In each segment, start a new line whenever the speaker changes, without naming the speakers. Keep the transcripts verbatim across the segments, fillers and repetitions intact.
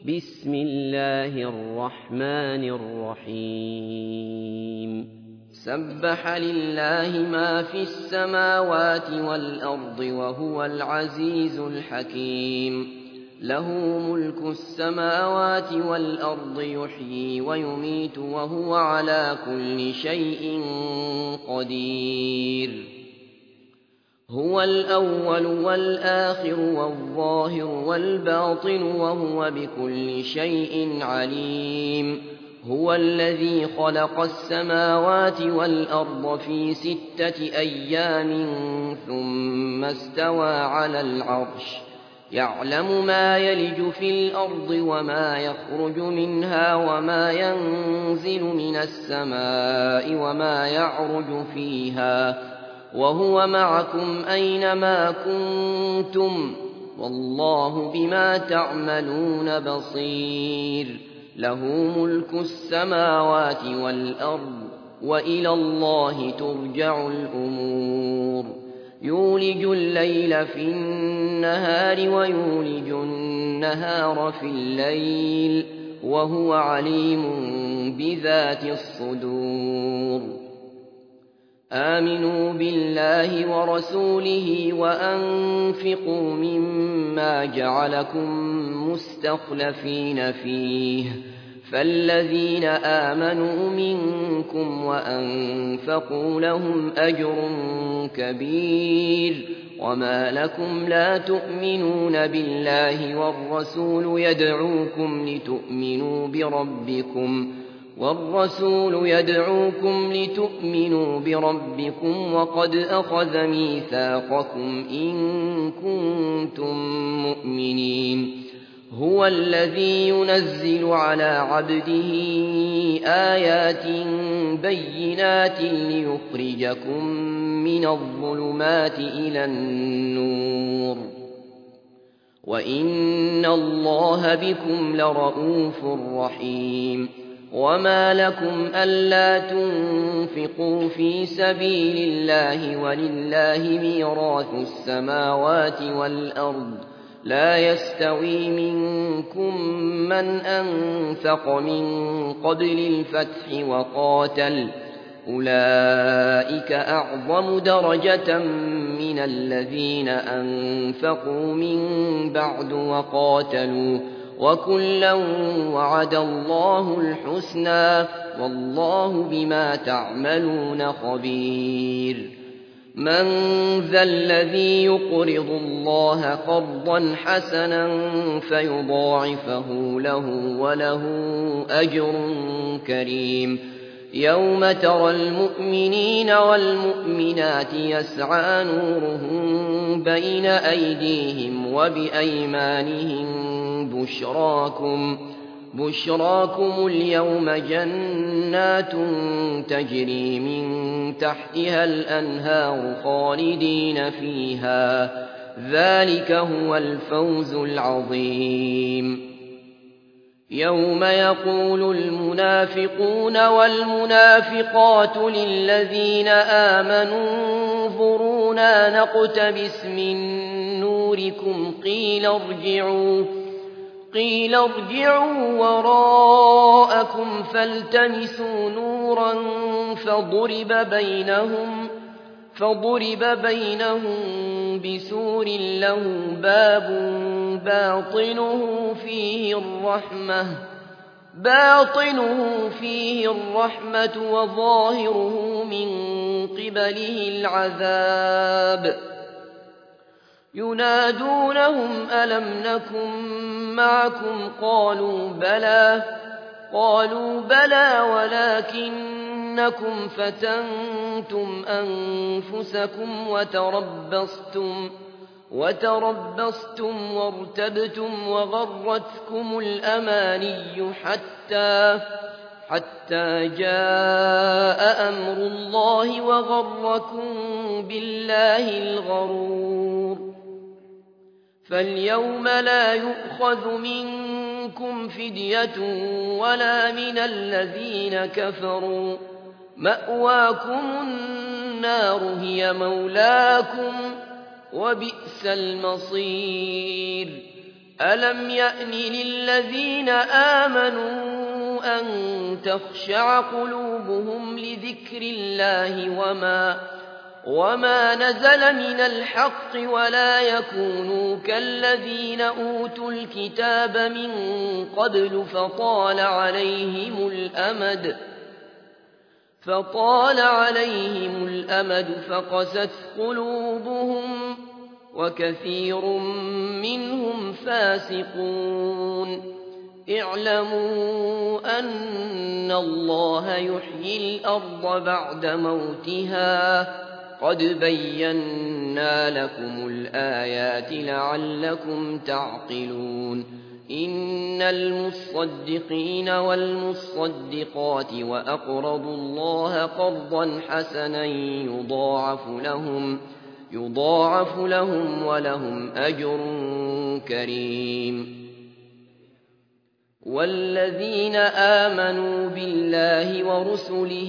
بسم الله الرحمن الرحيم سبح لله ما في السماوات والأرض وهو العزيز الحكيم له ملك السماوات والأرض يحيي ويميت وهو على كل شيء قدير هو الأول والآخر والظاهر والباطن وهو بكل شيء عليم هو الذي خلق السماوات والأرض في ستة أيام ثم استوى على العرش يعلم ما يلج في الأرض وما يخرج منها وما ينزل من السماء وما يعرج فيها وهو معكم أينما كنتم والله بما تعملون بصير له ملك السماوات والأرض وإلى الله ترجع الأمور يولج الليل في النهار ويولج النهار في الليل وهو عليم بذات الصدور آمنوا بالله ورسوله وأنفقوا مما جعلكم مستخلفين فيه فالذين آمنوا منكم وأنفقوا لهم أجر كبير وما لكم لا تؤمنون بالله والرسول يدعوكم لتؤمنوا بربكم والرسول يدعوكم لتؤمنوا بربكم وقد أخذ ميثاقكم إن كنتم مؤمنين هو الذي ينزل على عبده آيات بينات ليخرجكم من الظلمات إلى النور وإن الله بكم لرءوف رحيم وما لكم ألا تنفقوا في سبيل الله ولله ميراث السماوات والأرض لا يستوي منكم من أنفق من قبل الفتح وقاتل أولئك أعظم درجة من الذين أنفقوا من بعد وقاتلوا وكلا وعد الله الحسنى والله بما تعملون خبير من ذا الذي يقرض الله قرضا حسنا فيضاعفه له وله أجر كريم يوم ترى المؤمنين والمؤمنات يسعى نورهم بين أيديهم وبأيمانهم بشراكم بشراكم اليوم جنات تجري من تحتها الأنهار خالدين فيها ذلك هو الفوز العظيم يوم يقول المنافقون والمنافقات للذين آمنوا انظرونا نقتبس من نوركم قيل ارجعوا قيل ارجعوا وراءكم فالتمسوا نورا فضرب بينهم فضرب بينهم بسور له باب باطنه فيه الرحمة باطنه فيه الرحمة وظاهره من قبله العذاب ينادونهم ألم نكن معكم قالوا بلى قالوا بلى ولكنكم فتنتم أنفسكم وتربصتم وتربصتم وارتبتم وغرتكم الأماني حتى حتى جاء أمر الله وغركم بالله الغرور فاليوم لا يؤخذ منكم فدية ولا من الذين كفروا مأواكم النار هي مولاكم وبئس المصير ألم يأن للذين آمنوا أن تخشع قلوبهم لذكر الله وما, وما نزل من الحق ولا يكونوا كالذين أوتوا الكتاب من قبل فطال عليهم الأمد فطال عليهم الأمد فقست قلوبهم وكثير منهم فاسقون اعلموا أن الله يحيي الأرض بعد موتها قد بينا لكم الآيات لعلكم تعقلون إن المصدقين والمصدقات وأقرضوا الله قرضا حسنا يضاعف لهم يضاعف لهم ولهم أجر كريم والذين آمنوا بالله ورسله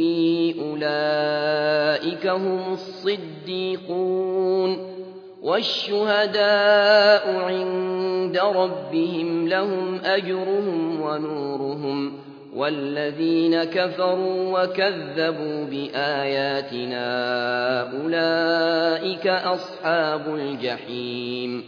أولئك هم الصديقون والشهداء عند ربهم لهم أجرهم ونورهم والذين كفروا وكذبوا بآياتنا أولئك أصحاب الجحيم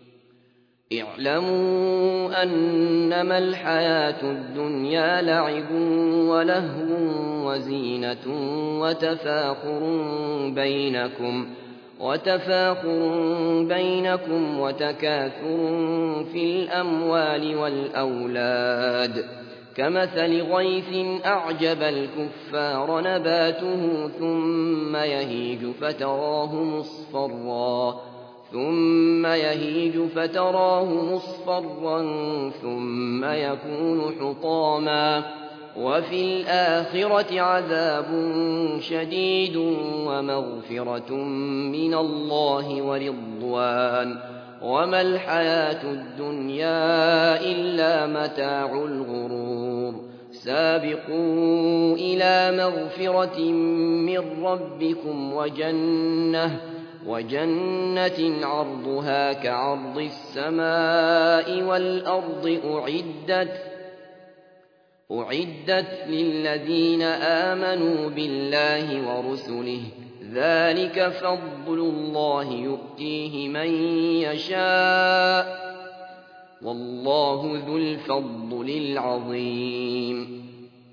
اعلموا أنما الحياة الدنيا لعب ولهو وزينة وتفاخر بينكم وتفاخر بينكم وتكاثر في الأموال والأولاد كمثل غيث أعجب الكفار نباته ثم يهيج فتراه مصفرا ثم يهيج فتراه مصفرا ثم يكون حطاما وفي الآخرة عذاب شديد ومغفرة من الله ورضوان وما الحياة الدنيا إلا متاع الغرور سابقوا إلى مغفرة من ربكم وجنة وجنة عرضها كعرض السماء والأرض أعدت أعدت للذين آمنوا بالله ورسله ذلك فضل الله يؤتيه من يشاء والله ذو الفضل العظيم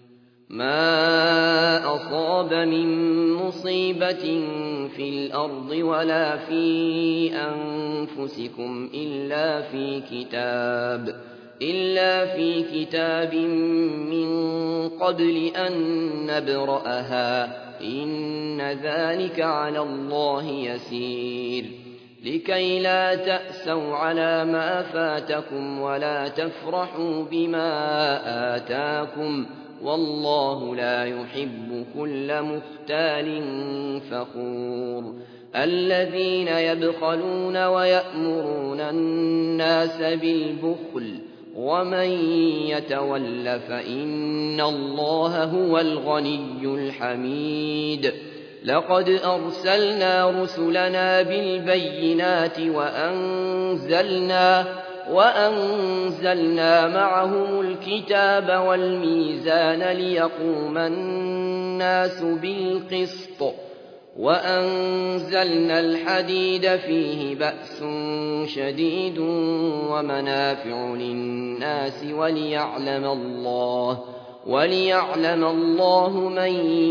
ما أصاب من مصيبة في الأرض ولا في أنفسكم إلا في كتاب إلا في كتاب من قبل أن نبرأها إن ذلك على الله يسير لكي لا تأسوا على ما فاتكم ولا تفرحوا بما آتاكم والله لا يحب كل مختال فخور الذين يبخلون ويأمرون الناس بالبخل ومن يتول فإن الله هو الغني الحميد لقد أرسلنا رسلنا بالبينات وأنزلنا وأنزلنا معهم الكتاب والميزان ليقوم الناس بالقسط وأنزلنا الحديد فيه بأس شديد ومنافع للناس وليعلم الله وليعلم الله من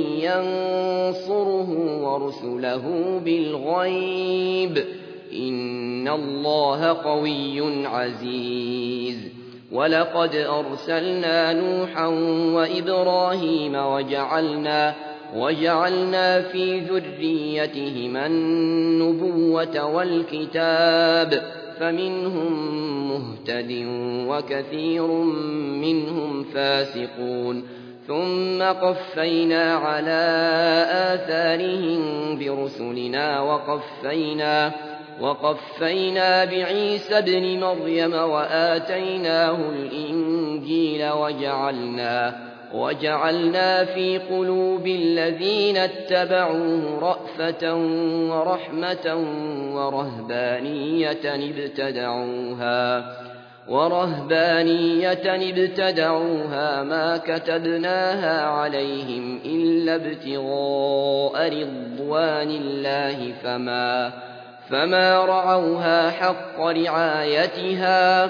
ينصره ورسله بالغيب إن الله قوي عزيز ولقد أرسلنا نوحا وإبراهيم وجعلنا وجعلنا في ذريتهما النبوة والكتاب فمنهم مهتد وكثير منهم فاسقون ثم قفينا على آثارهم برسلنا وقفينا وقفينا بعيسى ابن مريم وآتيناه الإنجيل وجعلنا وجعلنا في قلوب الذين اتبعوه رأفة ورحمة ورهبانية ابتدعوها ورهبانية ابتدعوها ما كتبناها عليهم إلا ابتغاء رضوان الله فما, فما رعوها حق رعايتها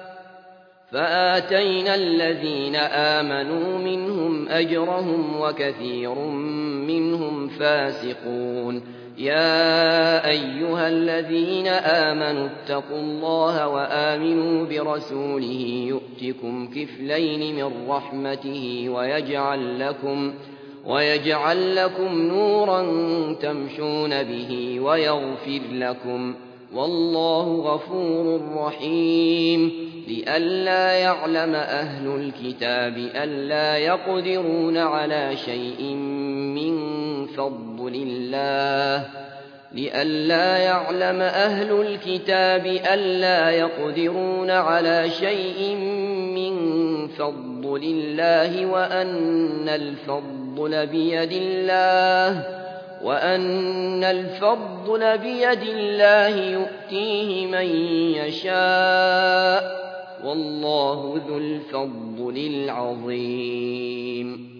فآتينا الذين آمنوا منهم أجرهم وكثير منهم فاسقون. يا أيها الذين آمنوا اتقوا الله وآمنوا برسوله يؤتكم كفلين من رحمته ويجعل لكم, ويجعل لكم نورا تمشون به ويغفر لكم والله غفور رحيم. لئلا يعلم أهل الكتاب ألا يقدرون على شيء من فضل الله لئلا يعلم أهل الكتاب ألا يقدرون على شيء من فضل الله وأن الفضل بيد الله وأن الفضل بيد الله يؤتيه من يشاء والله ذو الفضل العظيم.